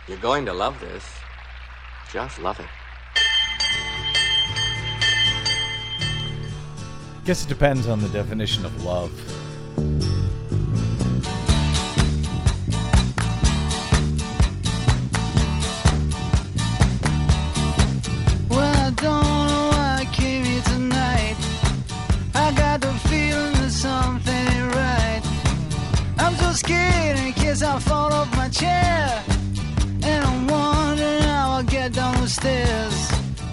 You're going to love this. Just love it. Guess it depends on the definition of love. Well, I don't know why I came here tonight. I got the feeling that something ain't right. I'm so scared in case I fall off my chair. And I'm wondering how I'll get down the stairs.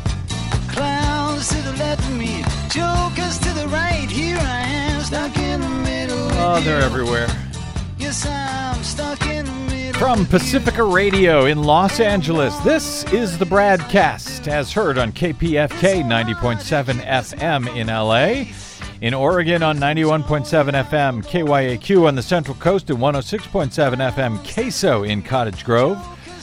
Clowns to the left of me, jokers to the right. Here I am, stuck in the middle. Oh, they're everywhere. Yes, I'm stuck in the middle. From Pacifica Radio in Los Angeles, this is the Bradcast, as heard on KPFK 90.7 FM in LA. In Oregon on 91.7 FM KYAQ on the Central Coast and 106.7 FM Queso in Cottage Grove.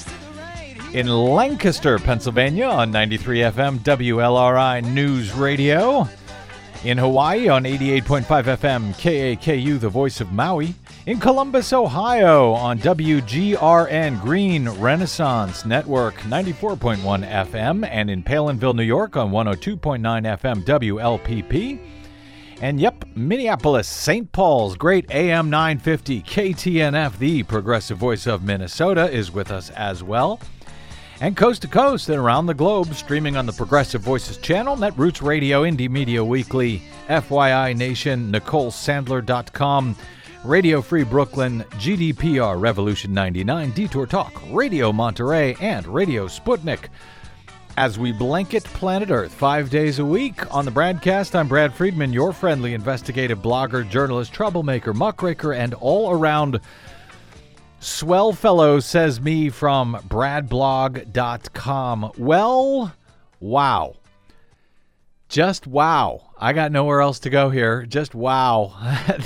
In Lancaster, Pennsylvania on 93 FM WLRI News Radio. In Hawaii on 88.5 FM KAKU, the voice of Maui. In Columbus, Ohio on WGRN Green Renaissance Network 94.1 FM. And in Palinville, New York on 102.9 FM WLPP. And yep, Minneapolis, St. Paul's great AM 950 KTNF, the progressive voice of Minnesota, is with us as well. And coast to coast and around the globe, streaming on the Progressive Voices channel, Netroots Radio, Indie Media Weekly, FYI Nation, NicoleSandler.com, Radio Free Brooklyn, GDPR Revolution 99, Detour Talk, Radio Monterey, and Radio Sputnik. As we blanket planet Earth 5 days a week on the Bradcast, I'm Brad Friedman, your friendly investigative blogger, journalist, troublemaker, muckraker, and all-around swell fellow, says me from bradblog.com. Well, wow. Just wow. I got nowhere else to go here. Just wow.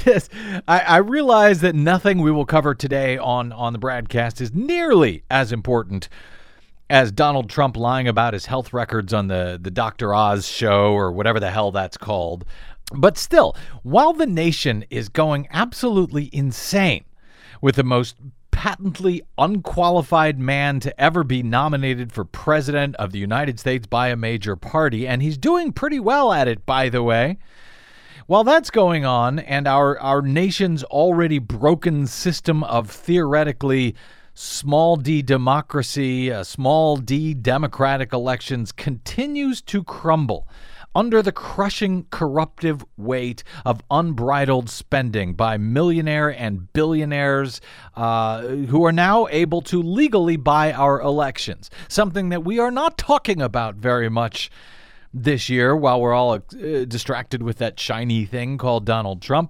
I realize that nothing we will cover today on the Bradcast is nearly as important as Donald Trump lying about his health records on the Dr. Oz show or whatever the hell that's called. But still, while the nation is going absolutely insane with the most patently unqualified man to ever be nominated for president of the United States by a major party, and he's doing pretty well at it, by the way. While that's going on, and our nation's already broken system of theoretically small d democracy, small d democratic elections continues to crumble under the crushing corruptive weight of unbridled spending by millionaire and billionaires who are now able to legally buy our elections, something that we are not talking about very much this year while we're all distracted with that shiny thing called Donald Trump.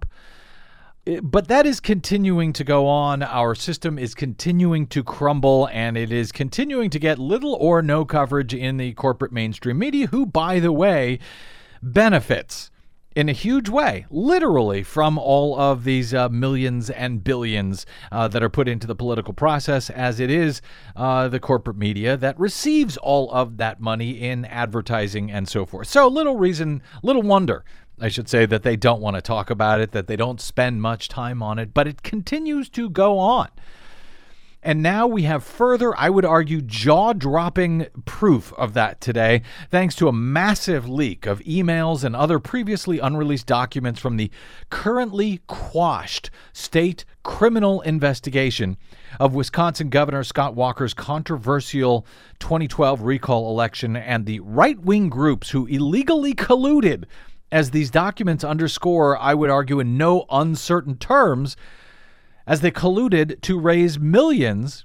But that is continuing to go on. Our system is continuing to crumble, and it is continuing to get little or no coverage in the corporate mainstream media, who, by the way, benefits in a huge way, literally, from all of these millions and billions that are put into the political process, as it is the corporate media that receives all of that money in advertising and so forth. So little wonder, I should say, that they don't want to talk about it, that they don't spend much time on it, but it continues to go on. And now we have further, I would argue, jaw-dropping proof of that today, thanks to a massive leak of emails and other previously unreleased documents from the currently quashed state criminal investigation of Wisconsin Governor Scott Walker's controversial 2012 recall election and the right-wing groups who illegally colluded, as these documents underscore, I would argue in no uncertain terms, as they colluded to raise millions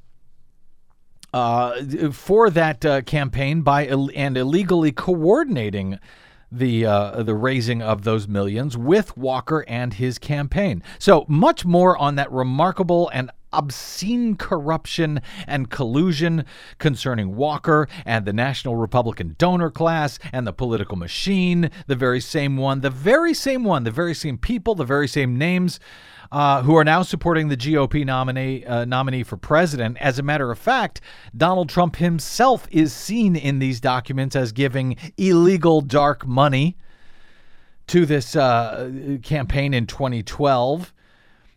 for that campaign and illegally coordinating the raising of those millions with Walker and his campaign. So much more on that remarkable and obscene corruption and collusion concerning Walker and the National Republican donor class and the political machine, the very same people, the very same names who are now supporting the GOP nominee for president. As a matter of fact, Donald Trump himself is seen in these documents as giving illegal dark money to this campaign in 2012.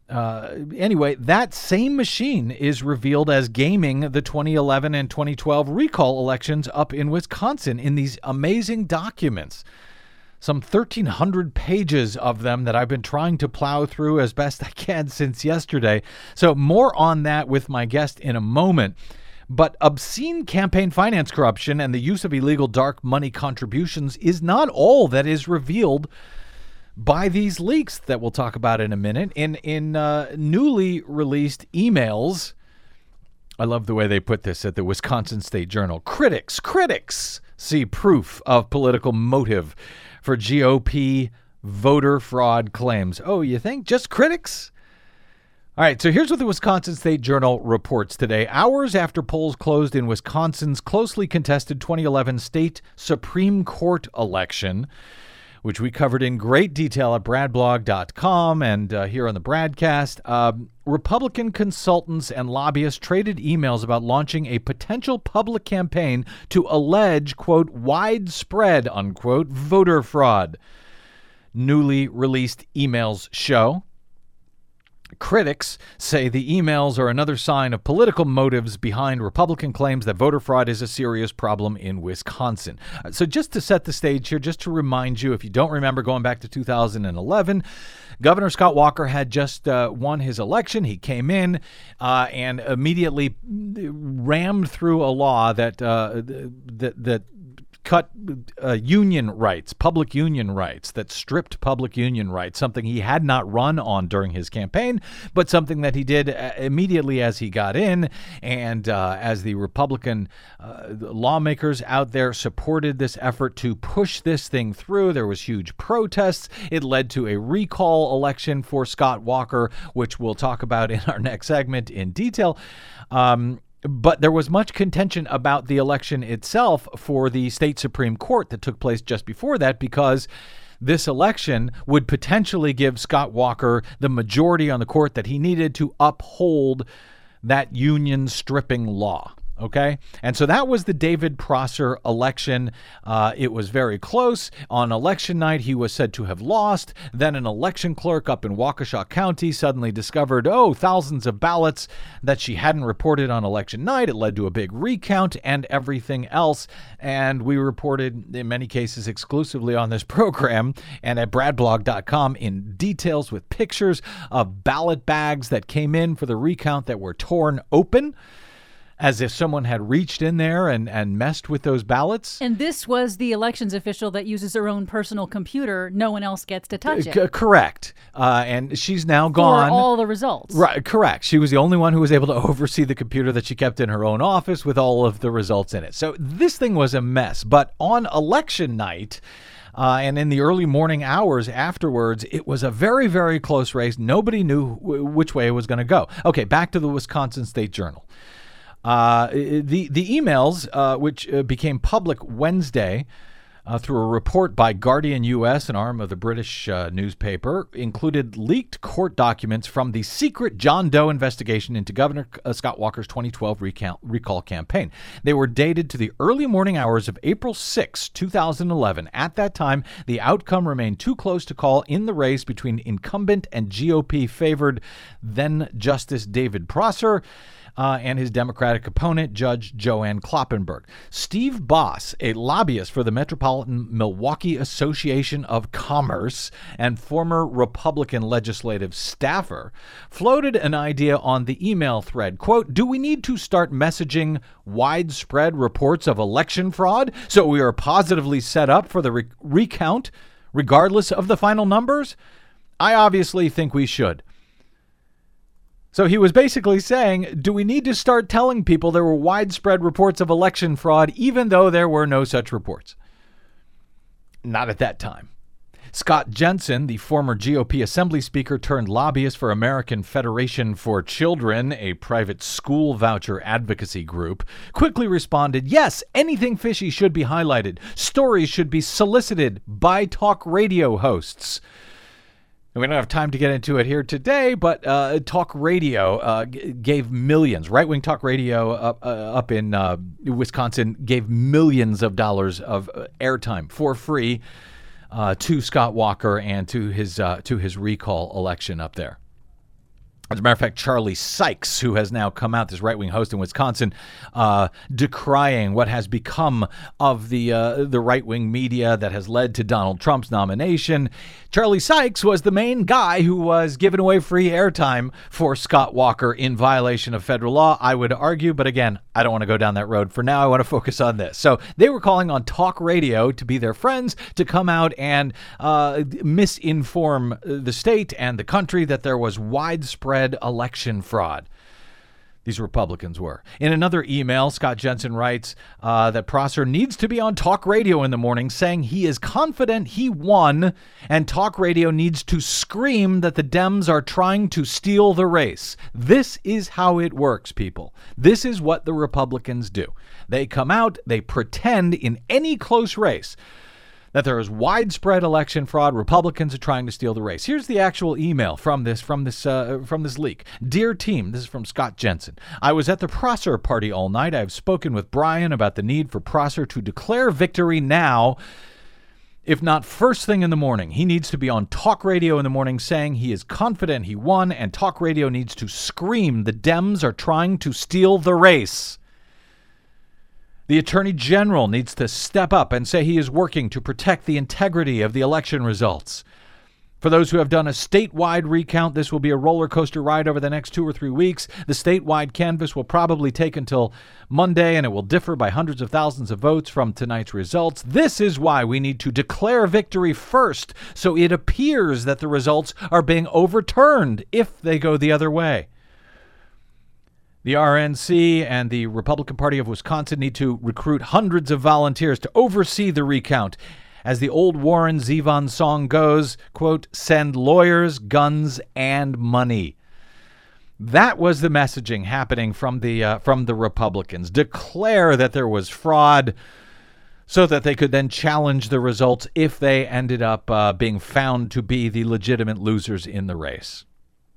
Anyway, that same machine is revealed as gaming the 2011 and 2012 recall elections up in Wisconsin in these amazing documents. Some 1,300 pages of them that I've been trying to plow through as best I can since yesterday. So more on that with my guest in a moment. But obscene campaign finance corruption and the use of illegal dark money contributions is not all that is revealed by these leaks that we'll talk about in a minute. In newly released emails, I love the way they put this at the Wisconsin State Journal. Critics see proof of political motive for GOP voter fraud claims. Oh, you think? Just critics? All right, so here's what the Wisconsin State Journal reports today. Hours after polls closed in Wisconsin's closely contested 2011 state Supreme Court election, which we covered in great detail at bradblog.com and here on the Bradcast, Republican consultants and lobbyists traded emails about launching a potential public campaign to allege, quote, widespread, unquote, voter fraud. Newly released emails show. Critics say the emails are another sign of political motives behind Republican claims that voter fraud is a serious problem in Wisconsin. So just to set the stage here, just to remind you, if you don't remember going back to 2011, Governor Scott Walker had just won his election. He came in and immediately rammed through a law that cut union rights, public union rights, that stripped public union rights, something he had not run on during his campaign, but something that he did immediately as he got in. And as the Republican lawmakers out there supported this effort to push this thing through, there was huge protests. It led to a recall election for Scott Walker, which we'll talk about in our next segment in detail. But there was much contention about the election itself for the state Supreme Court that took place just before that, because this election would potentially give Scott Walker the majority on the court that he needed to uphold that union stripping law. Okay. And so that was the David Prosser election. It was very close. On election night, he was said to have lost. Then an election clerk up in Waukesha County suddenly discovered, thousands of ballots that she hadn't reported on election night. It led to a big recount and everything else. And we reported in many cases exclusively on this program and at bradblog.com in details with pictures of ballot bags that came in for the recount that were torn open, as if someone had reached in there and messed with those ballots. And this was the elections official that uses her own personal computer. No one else gets to touch it. Correct. And she's now gone. For all the results. Right. Correct. She was the only one who was able to oversee the computer that she kept in her own office with all of the results in it. So this thing was a mess. But on election night, and in the early morning hours afterwards, it was a very, very close race. Nobody knew which way it was going to go. Okay, back to the Wisconsin State Journal. The emails, which became public Wednesday through a report by Guardian US, an arm of the British newspaper, included leaked court documents from the secret John Doe investigation into Governor Scott Walker's 2012 recall campaign. They were dated to the early morning hours of April 6, 2011. At that time, the outcome remained too close to call in the race between incumbent and GOP-favored then Justice David Prosser and his Democratic opponent, Judge Joanne Kloppenburg. Steve Boss, a lobbyist for the Metropolitan Milwaukee Association of Commerce and former Republican legislative staffer, floated an idea on the email thread. Quote, "Do we need to start messaging widespread reports of election fraud so we are positively set up for the recount regardless of the final numbers? I obviously think we should." So he was basically saying, do we need to start telling people there were widespread reports of election fraud, even though there were no such reports? Not at that time. Scott Jensen, the former GOP Assembly Speaker turned lobbyist for American Federation for Children, a private school voucher advocacy group, quickly responded, yes, anything fishy should be highlighted. Stories should be solicited by talk radio hosts. We don't have time to get into it here today, but talk radio gave millions. Right-wing talk radio up in Wisconsin gave millions of dollars of airtime for free to Scott Walker and to his recall election up there. As a matter of fact, Charlie Sykes, who has now come out, this right-wing host in Wisconsin, decrying what has become of the right-wing media that has led to Donald Trump's nomination. Charlie Sykes was the main guy who was giving away free airtime for Scott Walker in violation of federal law, I would argue. But again, I don't want to go down that road. For now, I want to focus on this. So they were calling on talk radio to be their friends to come out and misinform the state and the country that there was widespread election fraud. These Republicans were. In another email, Scott Jensen writes that Prosser needs to be on talk radio in the morning saying he is confident he won, and talk radio needs to scream that the Dems are trying to steal the race. This is how it works, people. This is what the Republicans do. They come out, they pretend in any close race that there is widespread election fraud. Republicans are trying to steal the race. Here's the actual email from this leak. Dear team, this is from Scott Jensen. I was at the Prosser party all night. I have spoken with Brian about the need for Prosser to declare victory now, if not first thing in the morning. He needs to be on talk radio in the morning saying he is confident he won, and talk radio needs to scream the Dems are trying to steal the race. The Attorney General needs to step up and say he is working to protect the integrity of the election results. For those who have done a statewide recount, this will be a roller coaster ride over the next 2 or 3 weeks. The statewide canvass will probably take until Monday, and it will differ by hundreds of thousands of votes from tonight's results. This is why we need to declare victory first, so it appears that the results are being overturned if they go the other way. The RNC and the Republican Party of Wisconsin need to recruit hundreds of volunteers to oversee the recount. As the old Warren Zevon song goes, quote, send lawyers, guns, and money. That was the messaging happening from the Republicans. Declare that there was fraud so that they could then challenge the results if they ended up being found to be the legitimate losers in the race.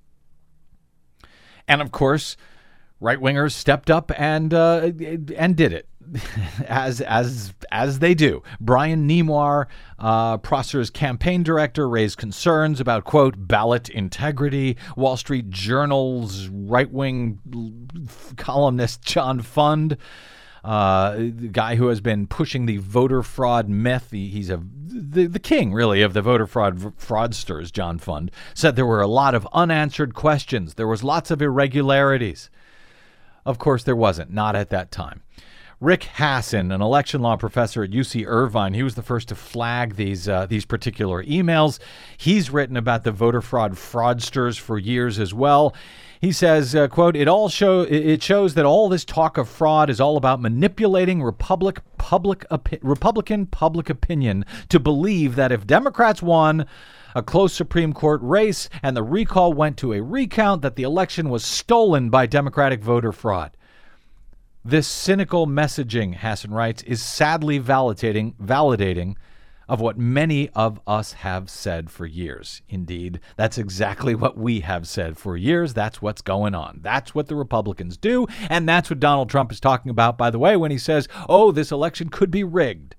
And of course, right-wingers stepped up and did it, as they do. Brian Nemar, Prosser's campaign director, raised concerns about, quote, ballot integrity. Wall Street Journal's right-wing columnist John Fund, the guy who has been pushing the voter fraud myth, he's the king, really, of the voter fraudsters, John Fund, said there were a lot of unanswered questions. There was lots of irregularities. Of course, there wasn't, not at that time. Rick Hassin, an election law professor at UC Irvine, he was the first to flag these particular emails. He's written about the voter fraud fraudsters for years as well. He says, quote, it shows that all this talk of fraud is all about manipulating Republican public opinion to believe that if Democrats won a close Supreme Court race and the recall went to a recount, that the election was stolen by Democratic voter fraud. This cynical messaging, Hassan writes, is sadly validating of what many of us have said for years. Indeed, that's exactly what we have said for years. That's what's going on. That's what the Republicans do, and that's what Donald Trump is talking about, by the way, when he says, oh, this election could be rigged.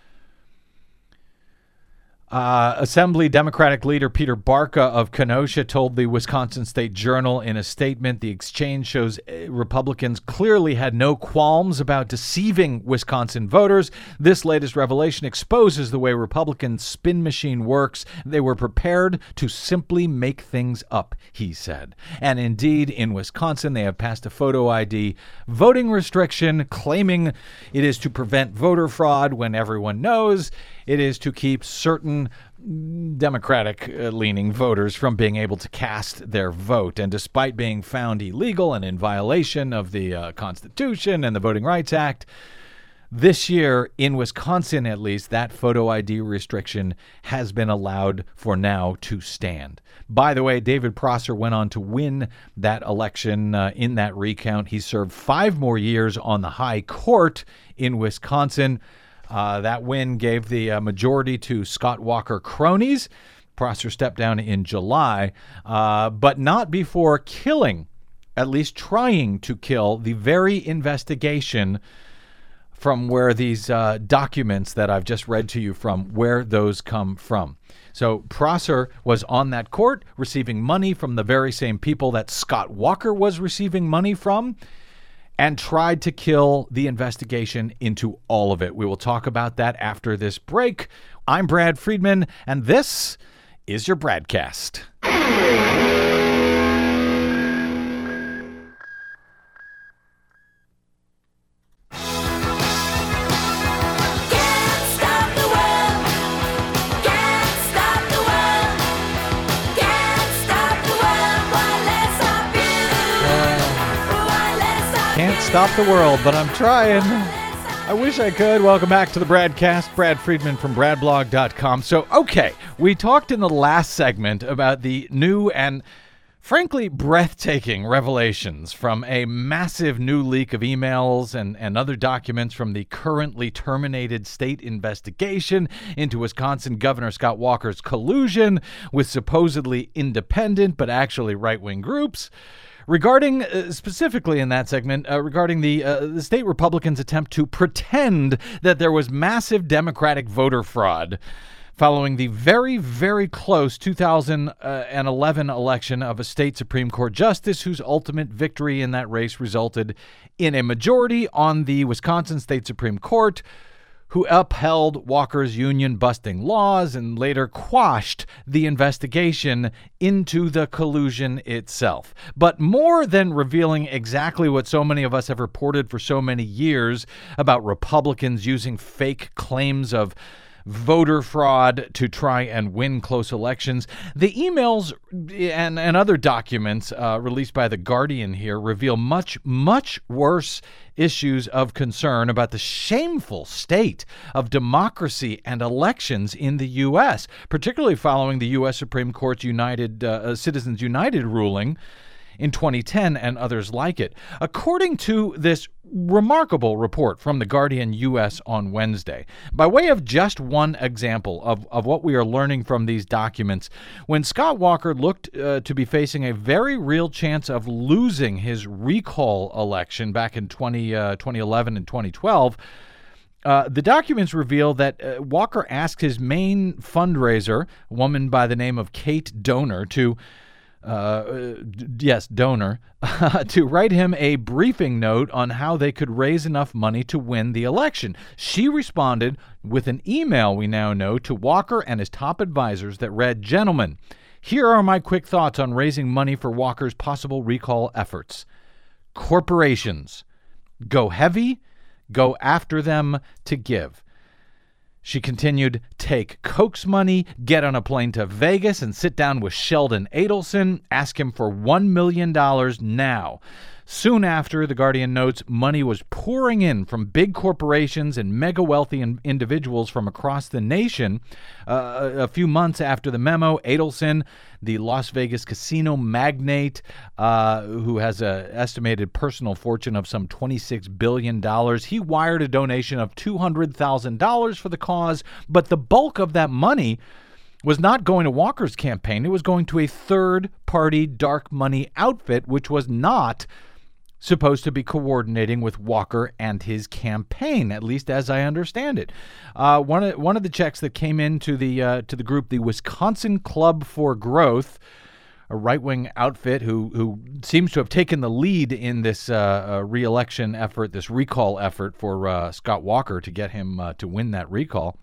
Assembly Democratic leader Peter Barca of Kenosha told the Wisconsin State Journal in a statement, the exchange shows Republicans clearly had no qualms about deceiving Wisconsin voters. This latest revelation exposes the way Republican spin machine works. They were prepared to simply make things up, he said. And indeed, in Wisconsin, they have passed a photo ID voting restriction, claiming it is to prevent voter fraud when everyone knows it is to keep certain Democratic-leaning voters from being able to cast their vote. And despite being found illegal and in violation of the Constitution and the Voting Rights Act, this year, in Wisconsin at least, that photo ID restriction has been allowed for now to stand. By the way, David Prosser went on to win that election in that recount. He served 5 more years on the high court in Wisconsin. That win gave the majority to Scott Walker cronies. Prosser stepped down in July, but not before killing, at least trying to kill, the very investigation from where these documents that I've just read to you from, where those come from. So Prosser was on that court receiving money from the very same people that Scott Walker was receiving money from, and tried to kill the investigation into all of it. We will talk about that after this break. I'm Brad Friedman, and this is your Bradcast. Can't stop the world, but I'm trying. I wish I could. Welcome back to the Bradcast. Brad Friedman from bradblog.com. So, okay, we talked in the last segment about the new and frankly breathtaking revelations from a massive new leak of emails and other documents from the currently terminated state investigation into Wisconsin Governor Scott Walker's collusion with supposedly independent but actually right-wing groups. Regarding, specifically in that segment, regarding the state Republicans' attempt to pretend that there was massive Democratic voter fraud following the very, very close 2011 election of a state Supreme Court justice whose ultimate victory in that race resulted in a majority on the Wisconsin State Supreme Court, who upheld Walker's union-busting laws and later quashed the investigation into the collusion itself. But more than revealing exactly what so many of us have reported for so many years about Republicans using fake claims of voter fraud to try and win close elections, the emails and other documents released by The Guardian here reveal much, much worse issues of concern about the shameful state of democracy and elections in the U.S., particularly following the U.S. Supreme Court's Citizens United ruling in 2010 and others like it. According to this remarkable report from The Guardian U.S. on Wednesday, by way of just one example of what we are learning from these documents, when Scott Walker looked to be facing a very real chance of losing his recall election back in 2011 and 2012, the documents reveal that Walker asked his main fundraiser, a woman by the name of Kate Donor, to write him a briefing note on how they could raise enough money to win the election. She responded with an email, we now know, to Walker and his top advisors that read, "Gentlemen, here are my quick thoughts on raising money for Walker's possible recall efforts. Corporations, go heavy, go after them to give." She continued, "Take Koch's money, get on a plane to Vegas and sit down with Sheldon Adelson, ask him for $1 million now." Soon after, The Guardian notes, money was pouring in from big corporations and mega wealthy individuals from across the nation. A few months after the memo, Adelson, the Las Vegas casino magnate, who has an estimated personal fortune of some $26 billion, he wired a donation of $200,000 for the cause, but the bulk of that money was not going to Walker's campaign. It was going to a third-party dark money outfit, which was not supposed to be coordinating with Walker and his campaign, at least as I understand it. One of the checks that came into the group, the Wisconsin Club for Growth, a right-wing outfit who seems to have taken the lead in this re-election effort, this recall effort for Scott Walker to get him to win that recall,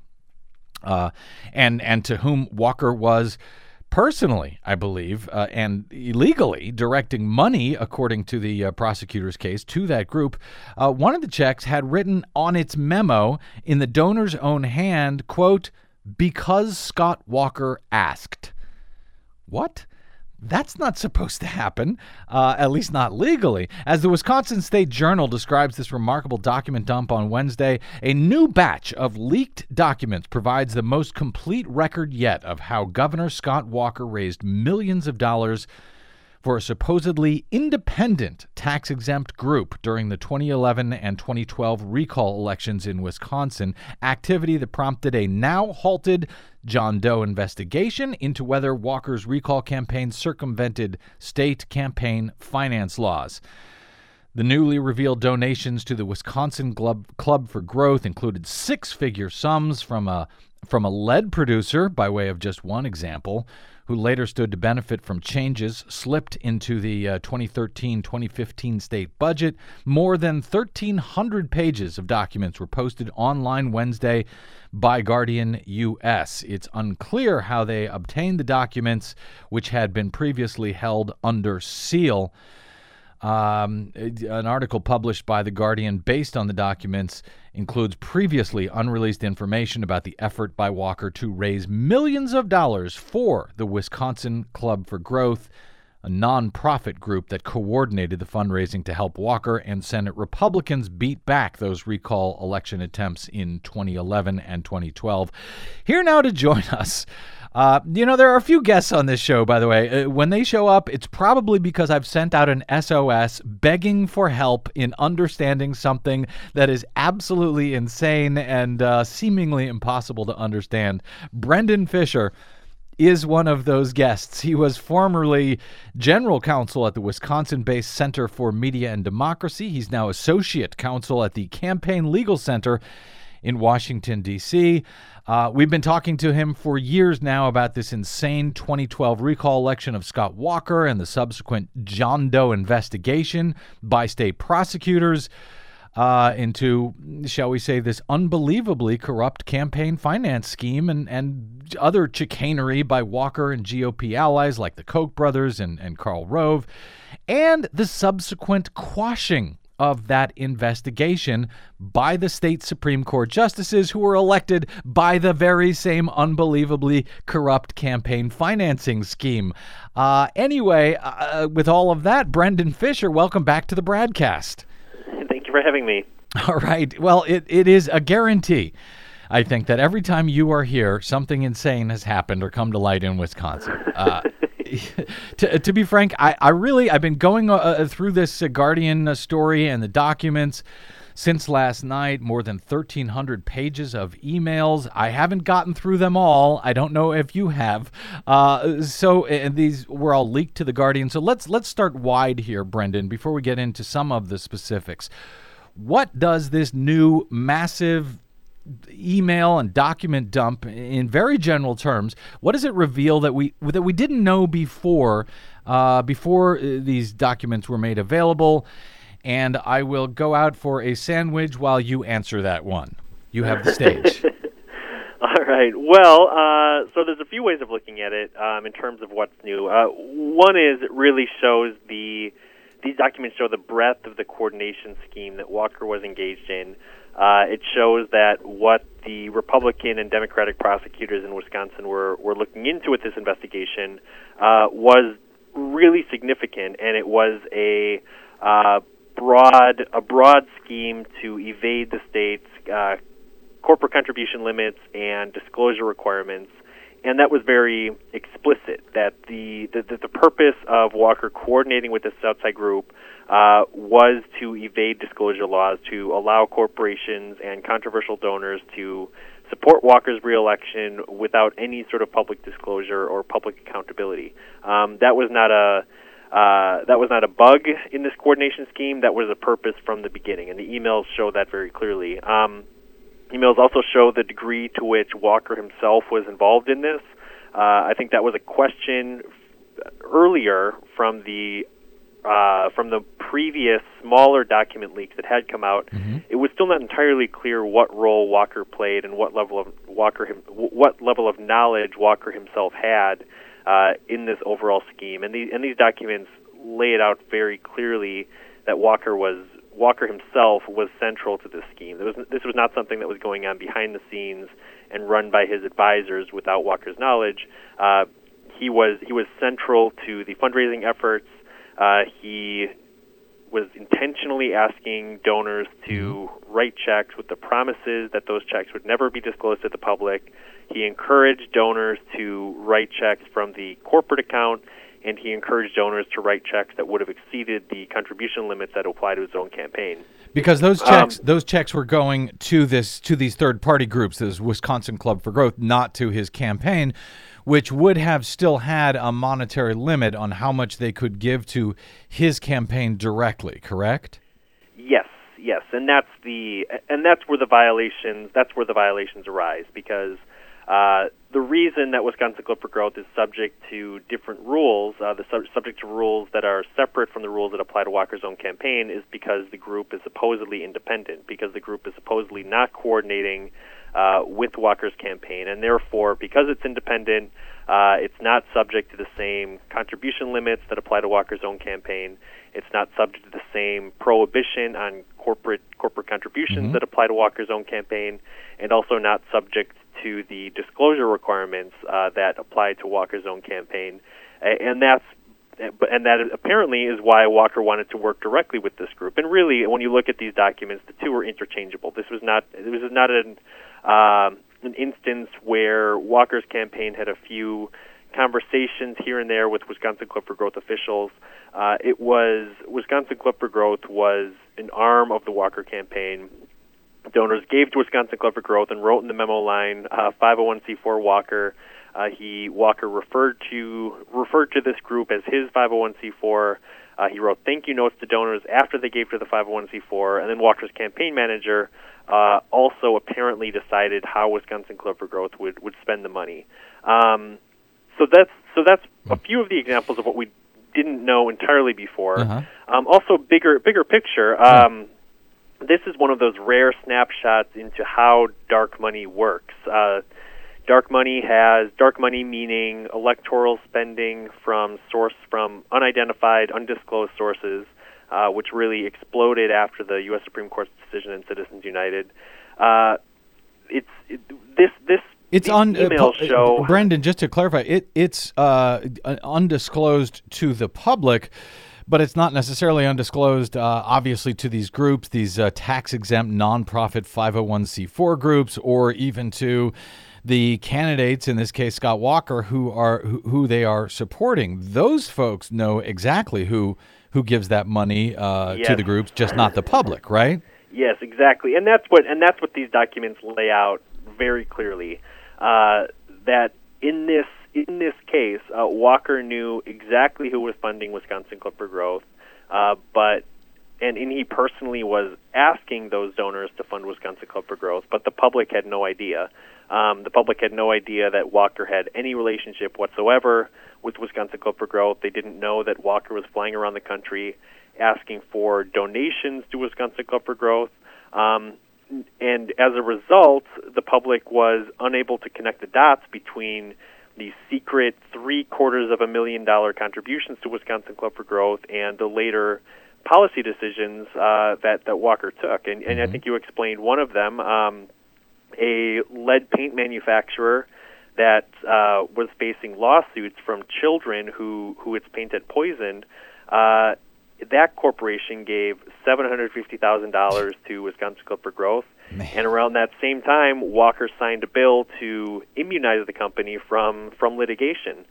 and to whom Walker was personally, I believe, and illegally directing money, according to the prosecutor's case, to that group. One of the checks had written on its memo in the donor's own hand, quote, "because Scott Walker asked." What? That's not supposed to happen, at least not legally. As the Wisconsin State Journal describes this remarkable document dump on Wednesday, a new batch of leaked documents provides the most complete record yet of how Governor Scott Walker raised millions of dollars for a supposedly independent tax-exempt group during the 2011 and 2012 recall elections in Wisconsin, activity that prompted a now-halted John Doe investigation into whether Walker's recall campaign circumvented state campaign finance laws. The newly revealed donations to the Wisconsin Club for Growth included six-figure sums from a lead producer, by way of just one example, who later stood to benefit from changes slipped into the 2013-2015 state budget. More than 1,300 pages of documents were posted online Wednesday by Guardian U.S. It's unclear how they obtained the documents, which had been previously held under seal. An article published by The Guardian based on the documents includes previously unreleased information about the effort by Walker to raise millions of dollars for the Wisconsin Club for Growth, a nonprofit group that coordinated the fundraising to help Walker and Senate Republicans beat back those recall election attempts in 2011 and 2012. Here now to join us. There are a few guests on this show, by the way. When they show up, it's probably because I've sent out an SOS begging for help in understanding something that is absolutely insane and seemingly impossible to understand. Brendan Fisher is one of those guests. He was formerly general counsel at the Wisconsin-based Center for Media and Democracy. He's now associate counsel at the Campaign Legal Center in Washington, D.C. We've been talking to him for years now about this insane 2012 recall election of Scott Walker and the subsequent John Doe investigation by state prosecutors into, shall we say, this unbelievably corrupt campaign finance scheme and other chicanery by Walker and GOP allies like the Koch brothers and Karl Rove, and the subsequent quashing of that investigation by the state Supreme Court justices who were elected by the very same unbelievably corrupt campaign financing scheme. Anyway, with all of that, Brendan Fisher, welcome back to the Bradcast. Thank you for having me. All right. Well, it is a guarantee, I think, that every time you are here, something insane has happened or come to light in Wisconsin. To be frank, I've been going through this Guardian story and the documents since last night, more than 1,300 pages of emails. I haven't gotten through them all. I don't know if you have. And these were all leaked to the Guardian. So let's start wide here, Brendan, before we get into some of the specifics. What does this new massive email and document dump, in very general terms, what does it reveal that we didn't know before these documents were made available? And I will go out for a sandwich while you answer that one. You have the stage. All right. Well, so there's a few ways of looking at it in terms of what's new. One is it really shows these documents show the breadth of the coordination scheme that Walker was engaged in. It shows that what the Republican and Democratic prosecutors in Wisconsin were looking into with this investigation was really significant, and it was a broad scheme to evade the state's corporate contribution limits and disclosure requirements. And that was very explicit, that the purpose of Walker coordinating with this outside group was to evade disclosure laws, to allow corporations and controversial donors to support Walker's reelection without any sort of public disclosure or public accountability. That was not a bug in this coordination scheme. That was a purpose from the beginning, and the emails show that very clearly. Emails also show the degree to which Walker himself was involved in this. I think that was a question earlier from the previous smaller document leaks that had come out. Mm-hmm. It was still not entirely clear what role Walker played and what level of knowledge Walker himself had in this overall scheme. And these documents lay it out very clearly that Walker himself was central to this scheme. This was not something that was going on behind the scenes and run by his advisors without Walker's knowledge. He was central to the fundraising efforts. He was intentionally asking donors to write checks with the promises that those checks would never be disclosed to the public. He encouraged donors to write checks from the corporate account, and he encouraged donors to write checks that would have exceeded the contribution limits that apply to his own campaign. Because those checks were going to these third-party groups, this Wisconsin Club for Growth, not to his campaign, which would have still had a monetary limit on how much they could give to his campaign directly, correct? and that's where the violations arise, because the reason that Wisconsin Clipper Growth is subject to different rules, subject to rules that are separate from the rules that apply to Walker's own campaign, is because the group is supposedly independent, because the group is supposedly not coordinating with Walker's campaign, and therefore, because it's independent, it's not subject to the same contribution limits that apply to Walker's own campaign. It's not subject to the same prohibition on corporate contributions that apply to Walker's own campaign, and also not subject to the disclosure requirements that apply to Walker's own campaign. And that apparently is why Walker wanted to work directly with this group. And really, when you look at these documents, the two are interchangeable. This was not an instance where Walker's campaign had a few conversations here and there with Wisconsin Clipper Growth officials. Wisconsin Clipper Growth was an arm of the Walker campaign. Donors gave to Wisconsin Clipper Growth and wrote in the memo line 501c4 Walker. Walker referred to this group as his 501c4. He wrote thank you notes to donors after they gave to the 501c4, and then Walker's campaign manager also apparently decided how Wisconsin Clipper Growth would spend the money. So that's a few of the examples of what we didn't know entirely before. Also, bigger picture. This is one of those rare snapshots into how dark money works. Dark money meaning electoral spending from unidentified, undisclosed sources, which really exploded after the U.S. Supreme Court's decision in Citizens United. Emails show. Brendan, just to clarify, it's undisclosed to the public, but it's not necessarily undisclosed, obviously, to these groups, these tax-exempt nonprofit 501c4 groups, or even to the candidates, in this case Scott Walker, who they are supporting. Those folks know exactly who gives that money to the groups, just not the public, right? Yes, exactly, and that's what these documents lay out very clearly. That in this case, Walker knew exactly who was funding Wisconsin Clipper Growth, and he personally was asking those donors to fund Wisconsin Clipper Growth, but the public had no idea. The public had no idea that Walker had any relationship whatsoever with Wisconsin Clipper Growth. They didn't know that Walker was flying around the country asking for donations to Wisconsin Clipper Growth. And as a result, the public was unable to connect the dots between the secret $750,000 contributions to Wisconsin Clipper Growth and the later policy decisions that Walker took. And I think you explained one of them. A lead paint manufacturer that was facing lawsuits from children who its paint had poisoned. That corporation gave $750,000 to Wisconsin Clipper Growth, and around that same time, Walker signed a bill to immunize the company from litigation.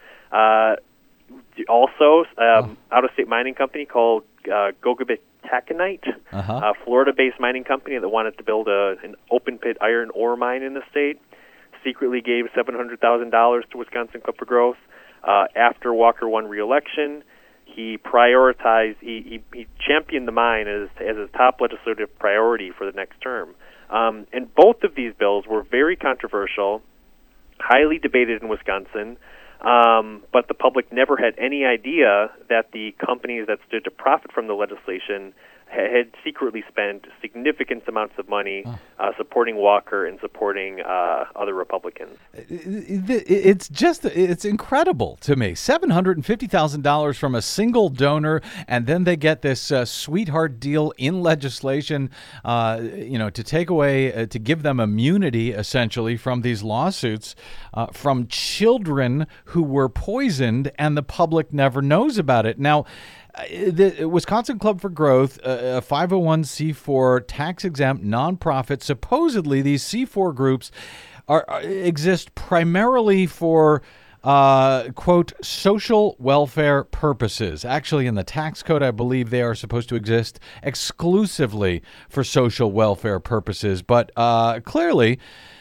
Also, out-of-state mining company called Gogabit Taconite, a Florida-based mining company that wanted to build an open-pit iron ore mine in the state, secretly gave $700,000 to Wisconsin Clipper Growth. After Walker won re-election, he championed the mine as his top legislative priority for the next term. And both of these bills were very controversial, highly debated in Wisconsin, but the public never had any idea that the companies that stood to profit from the legislation had secretly spent significant amounts of money supporting Walker and supporting other Republicans. It's incredible to me. $750,000 from a single donor, and then they get this sweetheart deal in legislation, to take away, to give them immunity essentially from these lawsuits from children who were poisoned, and the public never knows about it. Now, the Wisconsin Club for Growth, a 501c4 tax-exempt nonprofit. Supposedly, these C4 groups exist primarily for, quote, social welfare purposes. Actually, in the tax code, I believe they are supposed to exist exclusively for social welfare purposes. But clearly,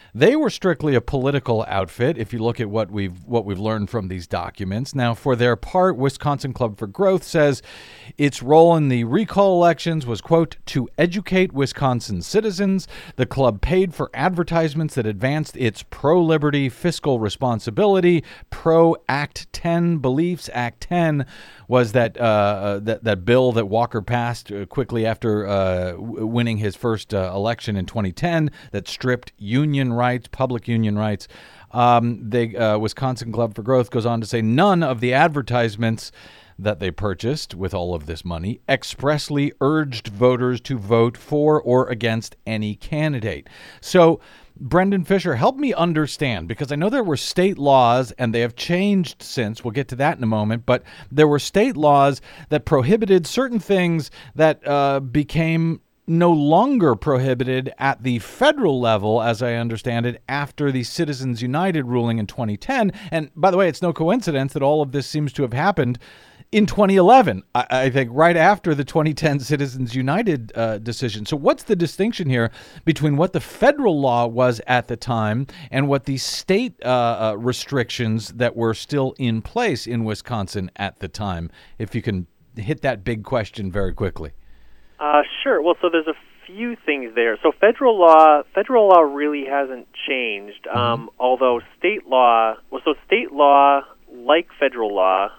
They were strictly a political outfit, if you look at what we've learned from these documents. Now, for their part, Wisconsin Club for Growth says its role in the recall elections was, quote, to educate Wisconsin citizens. The club paid for advertisements that advanced its pro-liberty fiscal responsibility, pro-Act 10 beliefs. Act 10 was that bill that Walker passed quickly after winning his first election in 2010 that stripped union rights, public union rights. Wisconsin Club for Growth goes on to say none of the advertisements that they purchased with all of this money expressly urged voters to vote for or against any candidate. So, Brendan Fisher, help me understand, because I know there were state laws and they have changed since. We'll get to that in a moment. But there were state laws that prohibited certain things that became no longer prohibited at the federal level, as I understand it, after the Citizens United ruling in 2010. And by the way, it's no coincidence that all of this seems to have happened in 2011, I think, right after the 2010 Citizens United decision. So what's the distinction here between what the federal law was at the time and what the state restrictions that were still in place in Wisconsin at the time? If you can hit that big question very quickly. Sure. Well, so there's a few things there. So federal law really hasn't changed, although state law, like federal law,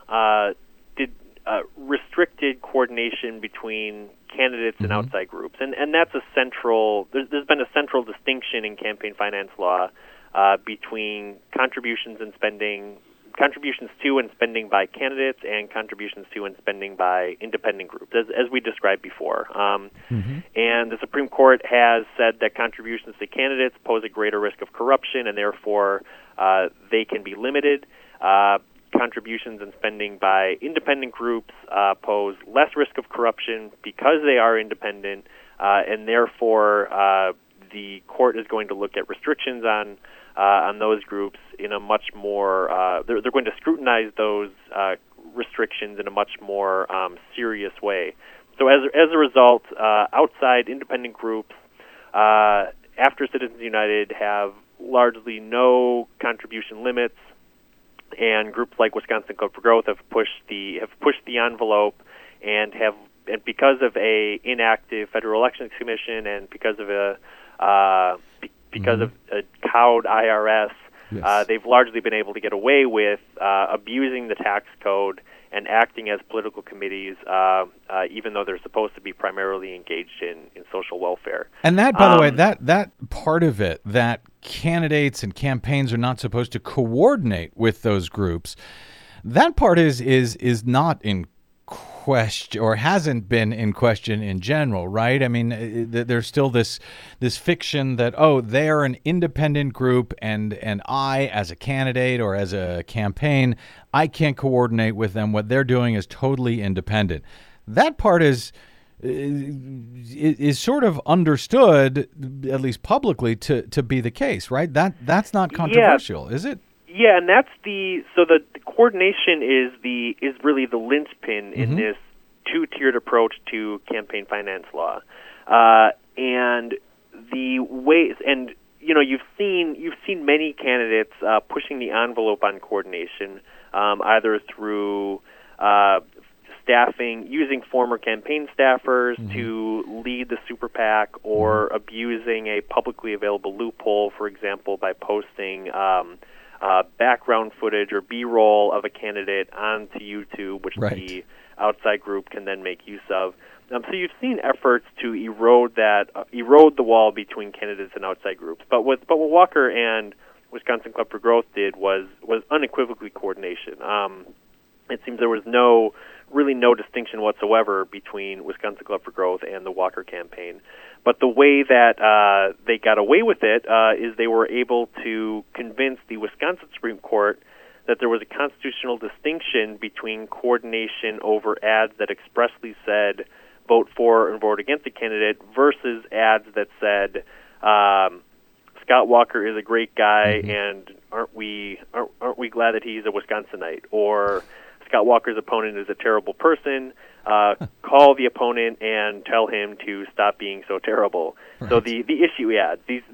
restricted coordination between candidates and outside groups, and that's a central. There's been a central distinction in campaign finance law between contributions to and spending by candidates and contributions to and spending by independent groups, as we described before. And the Supreme Court has said that contributions to candidates pose a greater risk of corruption, and therefore they can be limited. Contributions and spending by independent groups pose less risk of corruption because they are independent, and therefore the court is going to look at restrictions on those groups in a much more. They're going to scrutinize those restrictions in a much more serious way. So as a result, outside independent groups after Citizens United have largely no contribution limits. And groups like Wisconsin Club for Growth have pushed the envelope, and because of a inactive Federal Elections Commission and because of a cowed IRS, they've largely been able to get away with abusing the tax code and acting as political committees, even though they're supposed to be primarily engaged in social welfare. And that, by the way, that part of it, that candidates and campaigns are not supposed to coordinate with those groups, that part is not in question, or hasn't been in question in general, right? I mean, there's still this fiction that, they're an independent group, and I, as a candidate or as a campaign, I can't coordinate with them. What they're doing is totally independent. That part is sort of understood, at least publicly, to be the case, right? That's not controversial, is it? Yeah, and that's the coordination is really the linchpin in this two-tiered approach to campaign finance law, and the ways, and you've seen many candidates pushing the envelope on coordination, either through staffing, using former campaign staffers to lead the super PAC, or abusing a publicly available loophole, for example, by posting background footage or B-roll of a candidate onto YouTube, which the outside group can then make use of. So you've seen efforts to erode the wall between candidates and outside groups. But what Walker and Wisconsin Club for Growth did was unequivocally coordination. It seems there was really no distinction whatsoever between Wisconsin Club for Growth and the Walker campaign. But the way that they got away with it is they were able to convince the Wisconsin Supreme Court that there was a constitutional distinction between coordination over ads that expressly said vote for and vote against a candidate versus ads that said Scott Walker is a great guy, and aren't we glad that he's a Wisconsinite, or Scott Walker's opponent is a terrible person. Call the opponent and tell him to stop being so terrible. Right. So the issue, these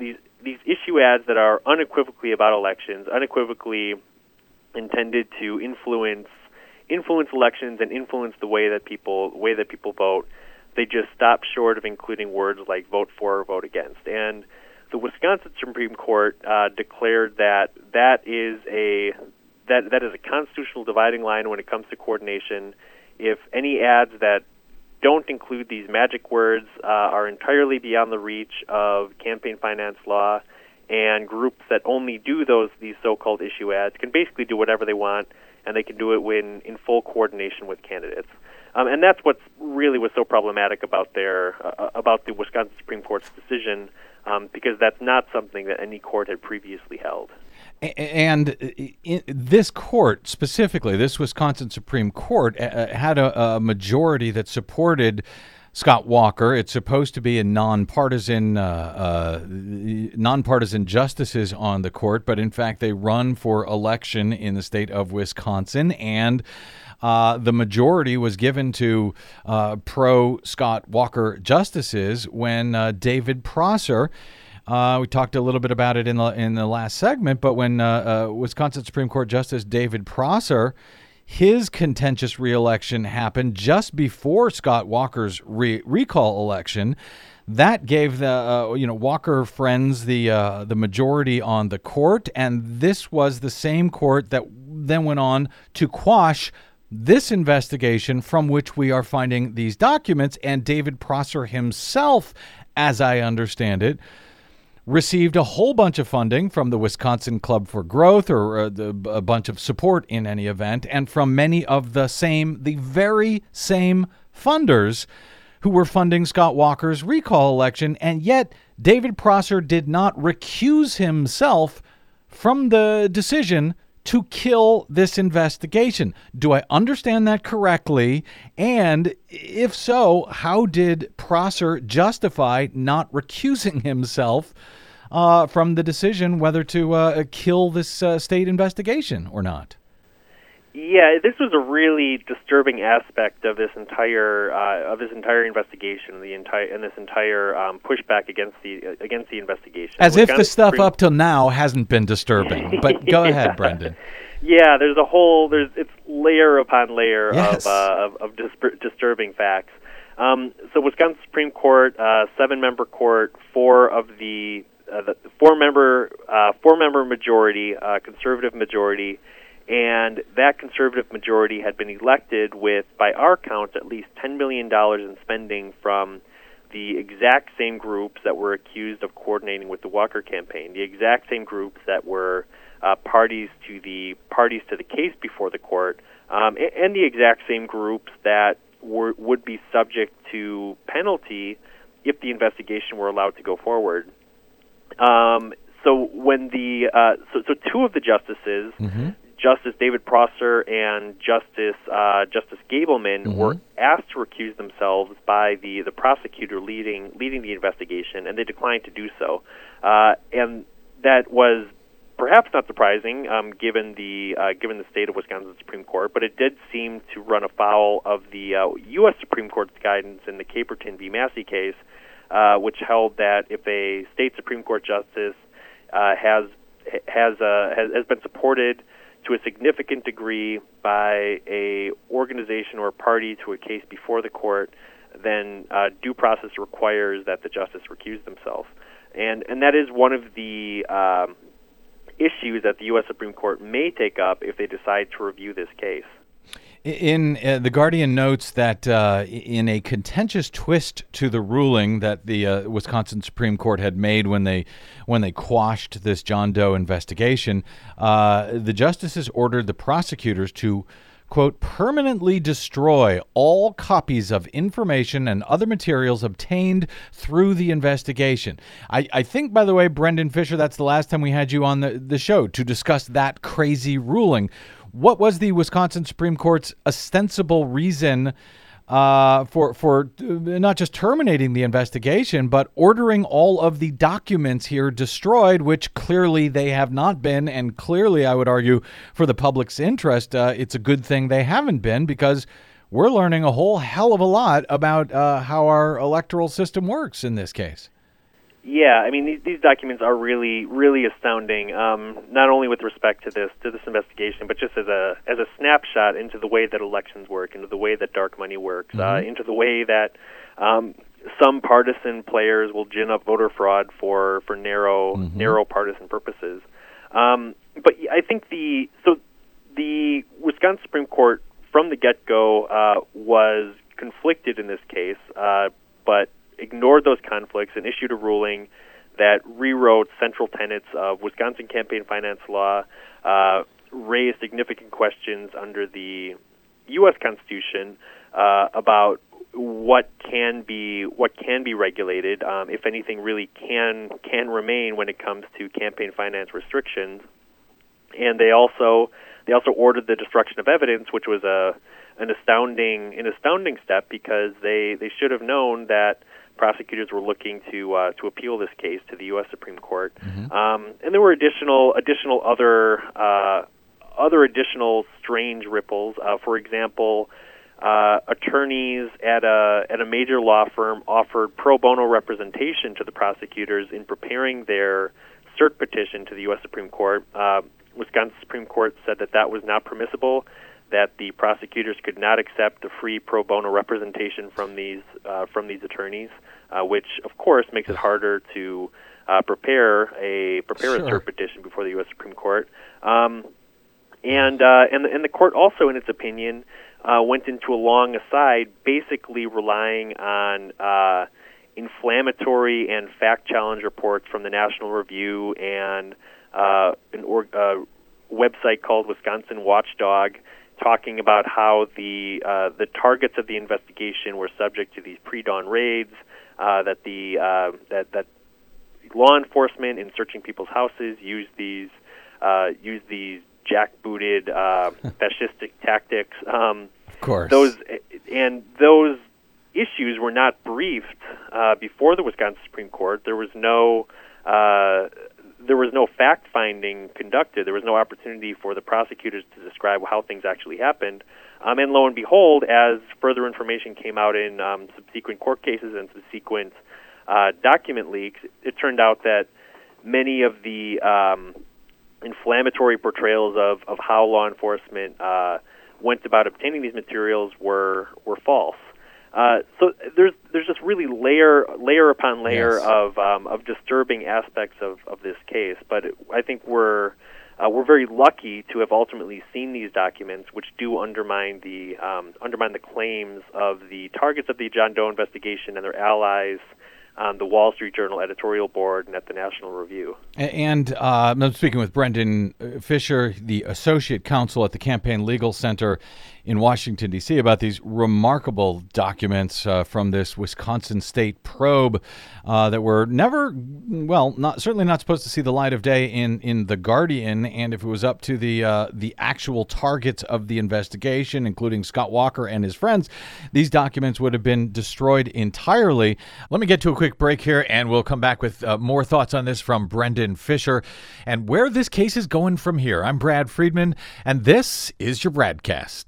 these issue ads that are unequivocally about elections, unequivocally intended to influence elections and influence the way that people vote, they just stop short of including words like vote for or vote against. And the Wisconsin Supreme Court declared that is a constitutional dividing line when it comes to coordination. If any ads that don't include these magic words are entirely beyond the reach of campaign finance law, and groups that only do these so-called issue ads can basically do whatever they want, and they can do it in full coordination with candidates. And that's what really was so problematic about the Wisconsin Supreme Court's decision, because that's not something that any court had previously held. And this court, specifically, this Wisconsin Supreme Court, had a majority that supported Scott Walker. It's supposed to be a nonpartisan justices on the court, but in fact they run for election in the state of Wisconsin, and the majority was given to pro-Scott Walker justices when David Prosser, we talked a little bit about it in the last segment, but when Wisconsin Supreme Court Justice David Prosser, his contentious reelection happened just before Scott Walker's recall election. That gave the Walker friends the majority on the court, and this was the same court that then went on to quash this investigation from which we are finding these documents. And David Prosser himself, as I understand it, received a whole bunch of funding from the Wisconsin Club for Growth, or a bunch of support in any event, and from many of the very same funders who were funding Scott Walker's recall election. And yet David Prosser did not recuse himself from the decision to kill this investigation. Do I understand that correctly? And if so, how did Prosser justify not recusing himself from the decision whether to kill this state investigation or not? Yeah, this was a really disturbing aspect of this entire investigation, this entire pushback against the investigation. As if the stuff up till now hasn't been disturbing. But go ahead, Brendan. Yeah, it's layer upon layer of disturbing facts. So Wisconsin Supreme Court, 7-member court, four member majority, conservative majority. And that conservative majority had been elected with, by our count, at least $10 million in spending from the exact same groups that were accused of coordinating with the Walker campaign, the exact same groups that were parties to the case before the court, and the exact same groups that would be subject to penalty if the investigation were allowed to go forward. So when so two of the justices. Mm-hmm. Justice David Prosser and Justice Gableman were asked to recuse themselves by the prosecutor leading the investigation, and they declined to do so. And that was perhaps not surprising, given the state of Wisconsin Supreme Court, but it did seem to run afoul of the U.S. Supreme Court's guidance in the Caperton v. Massey case, which held that if a state Supreme Court justice has been supported to a significant degree by a organization or a party to a case before the court, then due process requires that the justice recuse themselves. And that is one of the issues that the U.S. Supreme Court may take up if they decide to review this case. In The Guardian notes that in a contentious twist to the ruling that the Wisconsin Supreme Court had made when they quashed this John Doe investigation, the justices ordered the prosecutors to, quote, permanently destroy all copies of information and other materials obtained through the investigation. I think, by the way, Brendan Fisher, that's the last time we had you on the show to discuss that crazy ruling. What was the Wisconsin Supreme Court's ostensible reason for not just terminating the investigation, but ordering all of the documents here destroyed, which clearly they have not been, and clearly, I would argue, for the public's interest, it's a good thing they haven't been, because we're learning a whole hell of a lot about how our electoral system works in this case. Yeah, I mean these documents are really, really astounding. Not only with respect to this investigation, but just as a snapshot into the way that elections work, into the way that dark money works, into the way that some partisan players will gin up voter fraud for narrow partisan purposes. But I think the Wisconsin Supreme Court from the get-go was conflicted in this case, but ignored those conflicts and issued a ruling that rewrote central tenets of Wisconsin campaign finance law, raised significant questions under the U.S. Constitution about what can be regulated, if anything really can remain when it comes to campaign finance restrictions. And they also ordered the destruction of evidence, which was an astounding step, because they should have known that prosecutors were looking to appeal this case to the U.S. Supreme Court. And there were additional strange ripples. For example, attorneys at a major law firm offered pro bono representation to the prosecutors in preparing their cert petition to the U.S. Supreme Court. Wisconsin Supreme Court said that was not permissible, that the prosecutors could not accept the free pro bono representation from these attorneys, which of course makes it harder to prepare a cert petition before the U.S. Supreme Court. And the court also, in its opinion, went into a long aside, basically relying on inflammatory and fact challenge reports from the National Review and a website called Wisconsin Watchdog, talking about how the targets of the investigation were subject to these pre-dawn raids, that law enforcement in searching people's houses used these jackbooted fascistic tactics. Of course, those issues were not briefed before the Wisconsin Supreme Court. There was no fact-finding conducted. There was no opportunity for the prosecutors to describe how things actually happened. And lo and behold, as further information came out in subsequent court cases and subsequent document leaks, it turned out that many of the inflammatory portrayals of how law enforcement went about obtaining these materials were false. So there's just really layer upon layer of disturbing aspects of this case. But I think we're very lucky to have ultimately seen these documents, which do undermine the claims of the targets of the John Doe investigation and their allies on the Wall Street Journal editorial board and at the National Review. And I'm speaking with Brendan Fisher, the Associate Counsel at the Campaign Legal Center in Washington, D.C., about these remarkable documents from this Wisconsin state probe that were certainly not supposed to see the light of day in The Guardian. And if it was up to the actual targets of the investigation, including Scott Walker and his friends, these documents would have been destroyed entirely. Let me get to a quick break here, and we'll come back with more thoughts on this from Brendan Fisher and where this case is going from here. I'm Brad Friedman, and this is your Bradcast.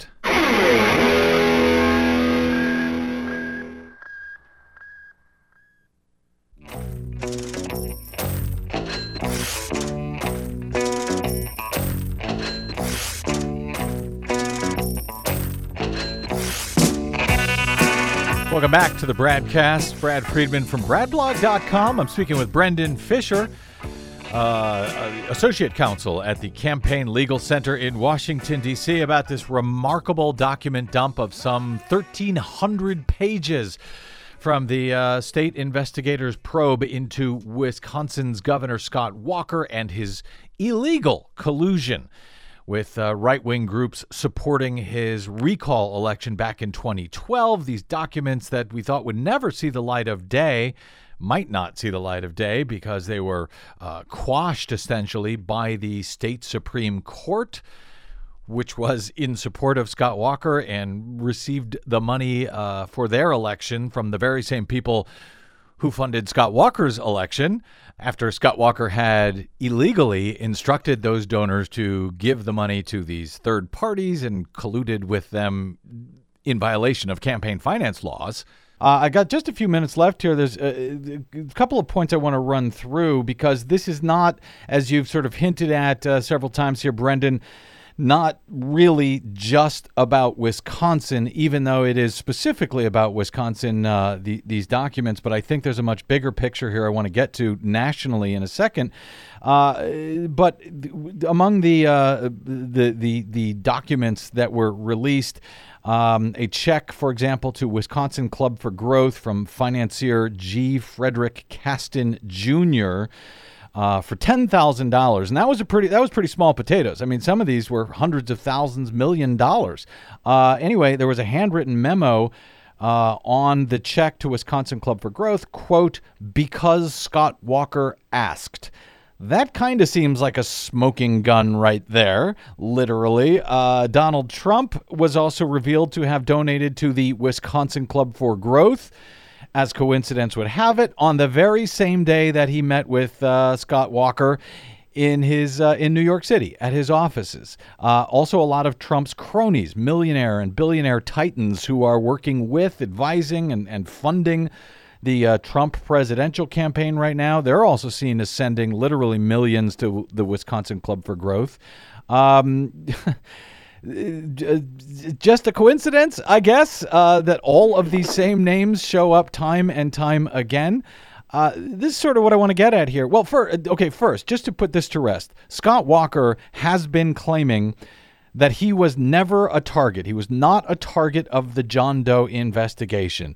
Welcome back to the Bradcast. Brad Friedman from BradBlog.com. I'm speaking with Brendan Fisher, Associate Counsel at the Campaign Legal Center in Washington, D.C., about this remarkable document dump of some 1,300 pages from the state investigators' probe into Wisconsin's Governor Scott Walker and his illegal collusion with right-wing groups supporting his recall election back in 2012. These documents that we thought would never see the light of day might not see the light of day because they were quashed, essentially, by the state Supreme Court, which was in support of Scott Walker and received the money for their election from the very same people who funded Scott Walker's election after Scott Walker had illegally instructed those donors to give the money to these third parties and colluded with them in violation of campaign finance laws. I got just a few minutes left here. There's a couple of points I want to run through because this is not, as you've sort of hinted at several times here, Brendan, not really just about Wisconsin, even though it is specifically about Wisconsin, these documents. But I think there's a much bigger picture here I want to get to nationally in a second. But among the documents that were released, a check, for example, to Wisconsin Club for Growth from financier G. Frederick Caston Jr., for $10,000, and that was pretty small potatoes. I mean, some of these were hundreds of thousands, $1 million. Anyway, there was a handwritten memo on the check to Wisconsin Club for Growth, quote, "because Scott Walker asked." That kind of seems like a smoking gun right there, literally. Donald Trump was also revealed to have donated to the Wisconsin Club for Growth, as coincidence would have it, on the very same day that he met with Scott Walker in New York City at his offices. Also, a lot of Trump's cronies, millionaire and billionaire titans who are working with, advising, and funding the Trump presidential campaign right now. They're also seen as sending literally millions to the Wisconsin Club for Growth. Just a coincidence, I guess, that all of these same names show up time and time again. This is sort of what I want to get at here. Well, first, just to put this to rest, Scott Walker has been claiming that he was never a target. He was not a target of the John Doe investigation.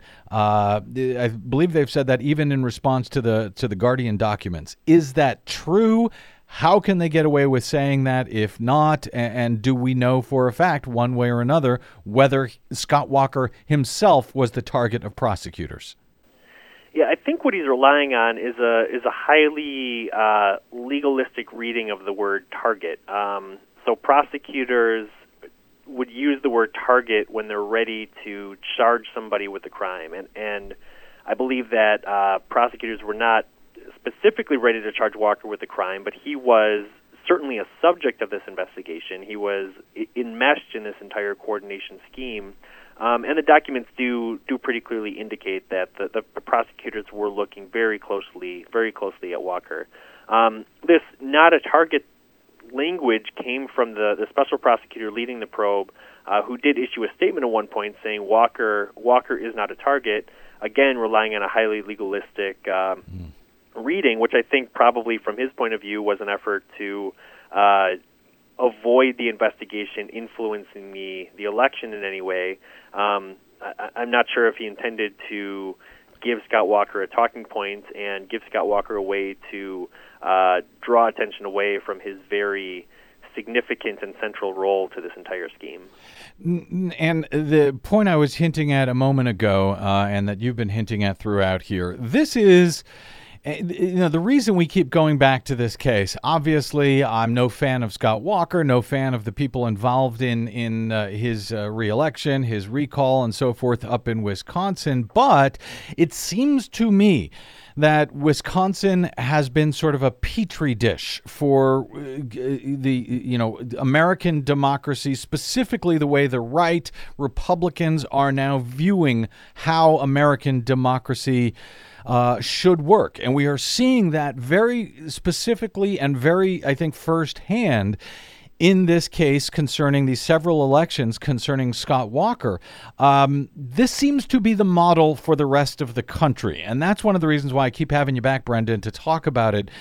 I believe they've said that even in response to the Guardian documents. Is that true? How can they get away with saying that if not? And do we know for a fact, one way or another, whether Scott Walker himself was the target of prosecutors? Yeah, I think what he's relying on is a highly legalistic reading of the word target. So prosecutors would use the word target when they're ready to charge somebody with a crime. And I believe that prosecutors were not specifically ready to charge Walker with a crime, but he was certainly a subject of this investigation. He was enmeshed in this entire coordination scheme. And the documents do pretty clearly indicate that the prosecutors were looking very closely at Walker. This not a target language came from the special prosecutor leading the probe, who did issue a statement at one point saying Walker is not a target, again relying on a highly legalistic reading, which I think probably from his point of view was an effort to avoid the investigation influencing the election in any way. I'm not sure if he intended to give Scott Walker a talking point and give Scott Walker a way to draw attention away from his very significant and central role to this entire scheme. And the point I was hinting at a moment ago, and that you've been hinting at throughout here, this is... the reason we keep going back to this case, obviously, I'm no fan of Scott Walker, no fan of the people involved in his reelection, his recall, and so forth up in Wisconsin. But it seems to me that Wisconsin has been sort of a petri dish for the American democracy, specifically the way the right Republicans are now viewing how American democracy should work. And we are seeing that very specifically and very, I think, firsthand in this case concerning these several elections concerning Scott Walker. This seems to be the model for the rest of the country. And that's one of the reasons why I keep having you back, Brendan, to talk about it.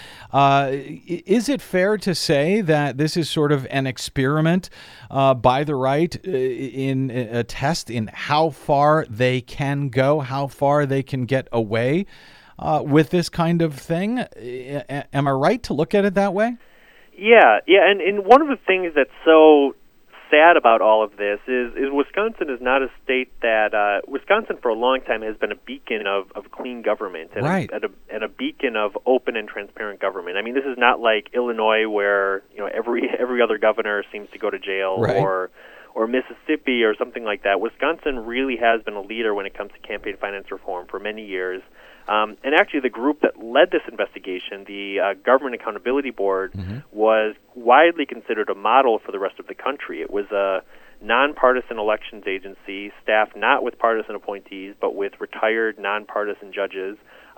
Is it fair to say that this is sort of an experiment by the right in a test in how far they can go, how far they can get away with this kind of thing? Am I right to look at it that way? Yeah, and one of the things that's so sad about all of this is Wisconsin is not a state that Wisconsin for a long time has been a beacon of clean government and, right. and a beacon of open and transparent government. I mean, this is not like Illinois where every other governor seems to go to jail, right. or Mississippi or something like that. Wisconsin really has been a leader when it comes to campaign finance reform for many years. And actually, the group that led this investigation, the Government Accountability Board, was widely considered a model for the rest of the country. It was nonpartisan elections agency staffed not with partisan appointees but with retired nonpartisan judges.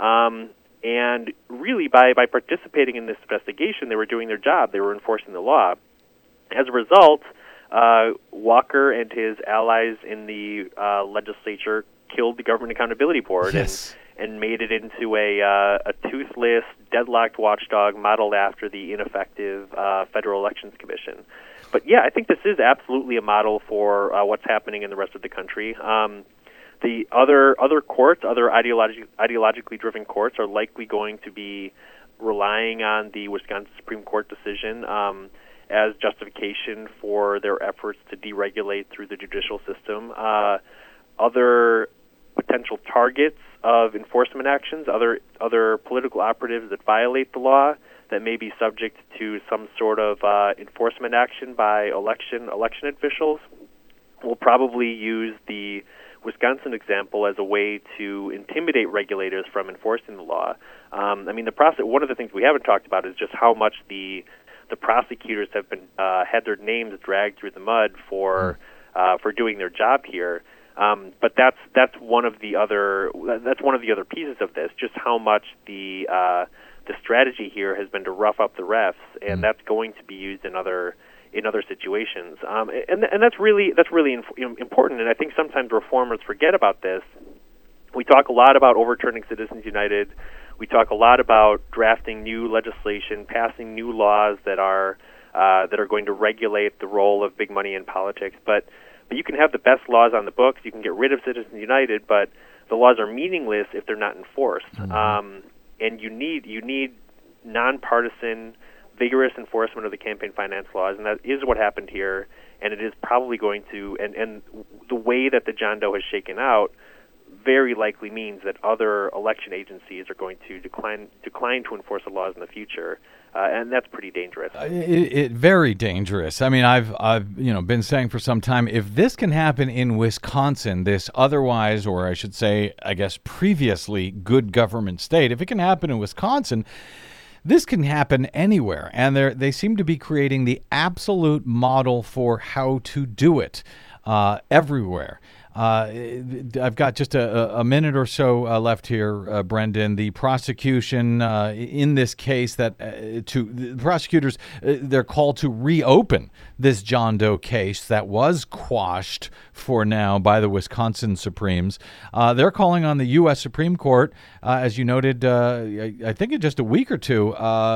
And really, by participating in this investigation, they were doing their job. They were enforcing the law. As a result, Walker and his allies in the legislature killed the Government Accountability Board and made it into a toothless, deadlocked watchdog modeled after the ineffective Federal Elections Commission. But yeah, I think this is absolutely a model for what's happening in the rest of the country. The other courts, other ideologically driven courts, are likely going to be relying on the Wisconsin Supreme Court decision as justification for their efforts to deregulate through the judicial system. Other potential targets of enforcement actions, other political operatives that violate the law that may be subject to some sort of enforcement action by election officials, will probably use the Wisconsin example as a way to intimidate regulators from enforcing the law. One of the things we haven't talked about is just how much the prosecutors have been had their names dragged through the mud for doing their job here. But that's one of the other pieces of this. Just how much the strategy here has been to rough up the refs, and that's going to be used in other situations. And that's really important. And I think sometimes reformers forget about this. We talk a lot about overturning Citizens United. We talk a lot about drafting new legislation, passing new laws that are going to regulate the role of big money in politics. But you can have the best laws on the books. You can get rid of Citizens United, but the laws are meaningless if they're not enforced. And you need nonpartisan, vigorous enforcement of the campaign finance laws, and that is what happened here. And it is probably going to, and the way that the John Doe has shaken out, very likely means that other election agencies are going to decline to enforce the laws in the future, and that's pretty dangerous. Very dangerous. I mean, I've been saying for some time, if this can happen in Wisconsin, this otherwise, or I should say, I guess previously good government state, if it can happen in Wisconsin, this can happen anywhere, and they seem to be creating the absolute model for how to do it everywhere. I've got just a minute or so left here, Brendan. The prosecution in this case the prosecutors, they're called to reopen this John Doe case that was quashed for now by the Wisconsin Supremes. They're calling on the U.S. Supreme Court, as you noted, I think in just a week or two,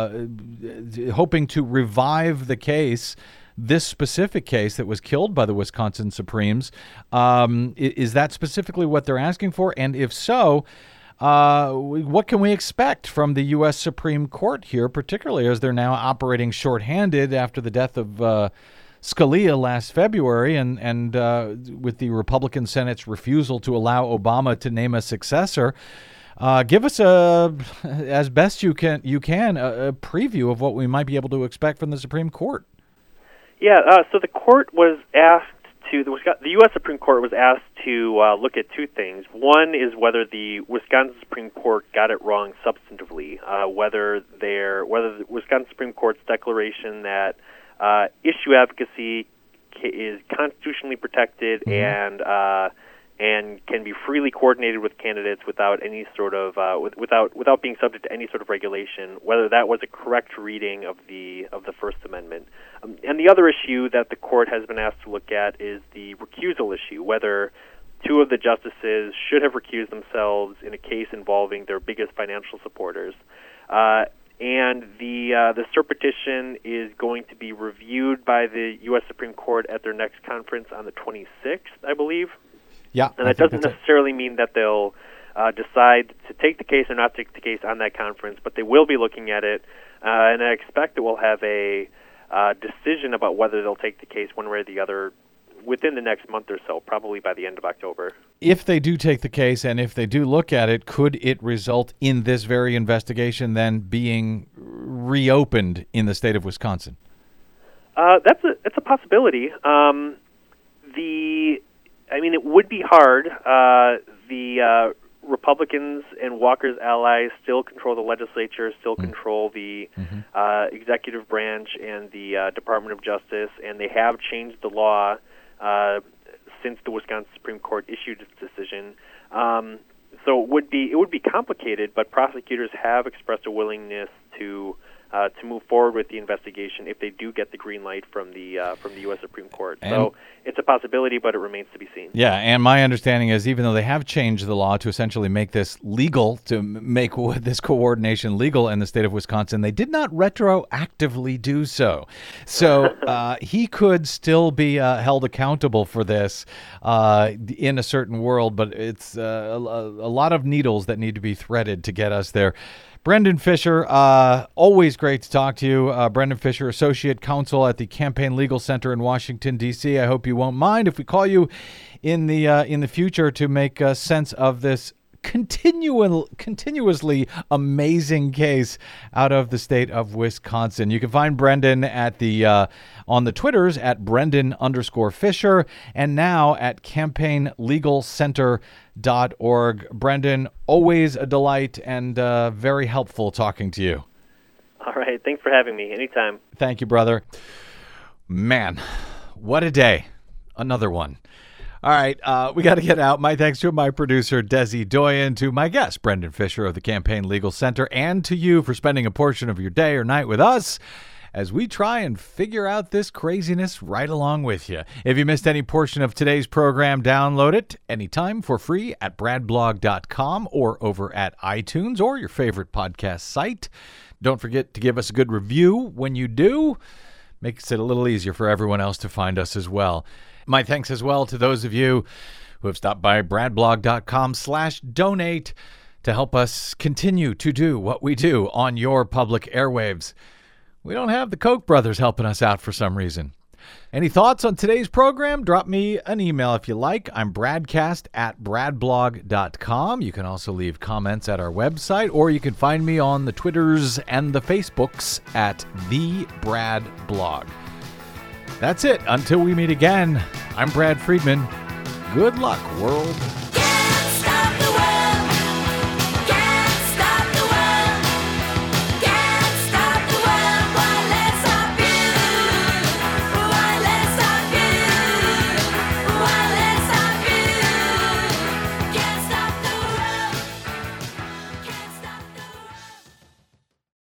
hoping to revive the case. This specific case that was killed by the Wisconsin Supremes, is that specifically what they're asking for? And if so, what can we expect from the U.S. Supreme Court here, particularly as they're now operating shorthanded after the death of Scalia last February and with the Republican Senate's refusal to allow Obama to name a successor? Give us as best you can, a preview of what we might be able to expect from the Supreme Court. Yeah, so the court was asked to, the U.S. Supreme Court was asked to look at two things. One is whether the Wisconsin Supreme Court got it wrong substantively, whether the Wisconsin Supreme Court's declaration that issue advocacy is constitutionally protected and can be freely coordinated with candidates without any sort of without being subject to any sort of regulation, whether that was a correct reading of the First Amendment. And the other issue that the court has been asked to look at is the recusal issue, whether two of the justices should have recused themselves in a case involving their biggest financial supporters. And the cert petition is going to be reviewed by the U.S. Supreme Court at their next conference on the 26th, I believe. Yeah, and that doesn't necessarily mean that they'll decide to take the case or not take the case on that conference, but they will be looking at it, and I expect that we'll have a decision about whether they'll take the case one way or the other within the next month or so, probably by the end of October. If they do take the case and if they do look at it, could it result in this very investigation then being reopened in the state of Wisconsin? That's a possibility. It would be hard. The Republicans and Walker's allies still control the legislature, still control the executive branch and the Department of Justice, and they have changed the law since the Wisconsin Supreme Court issued its decision. So it would be complicated, but prosecutors have expressed a willingness to move forward with the investigation if they do get the green light from the U.S. Supreme Court. So it's a possibility, but it remains to be seen. Yeah, and my understanding is even though they have changed the law to essentially make this legal, to make this coordination legal in the state of Wisconsin, they did not retroactively do so. So he could still be held accountable for this in a certain world, but it's a lot of needles that need to be threaded to get us there. Brendan Fisher, always great to talk to you. Brendan Fisher, Associate Counsel at the Campaign Legal Center in Washington, D.C. I hope you won't mind if we call you in the future to make sense of this continuously amazing case out of the state of Wisconsin. You can find Brendan at on the Twitters at Brendan_Fisher and now at campaignlegalcenter.org. Brendan, always a delight and very helpful talking to you. All right. Thanks for having me. Anytime. Thank you, brother. Man, what a day. Another one. All right, we got to get out. My thanks to my producer, Desi Doyen, to my guest, Brendan Fisher of the Campaign Legal Center, and to you for spending a portion of your day or night with us as we try and figure out this craziness right along with you. If you missed any portion of today's program, download it anytime for free at bradblog.com or over at iTunes or your favorite podcast site. Don't forget to give us a good review when you do. Makes it a little easier for everyone else to find us as well. My thanks as well to those of you who have stopped by bradblog.com/donate to help us continue to do what we do on your public airwaves. We don't have the Koch brothers helping us out for some reason. Any thoughts on today's program? Drop me an email if you like. I'm bradcast@bradblog.com. You can also leave comments at our website, or you can find me on the Twitters and the Facebooks at The Brad Blog. That's it. Until we meet again, I'm Brad Friedman. Good luck, world.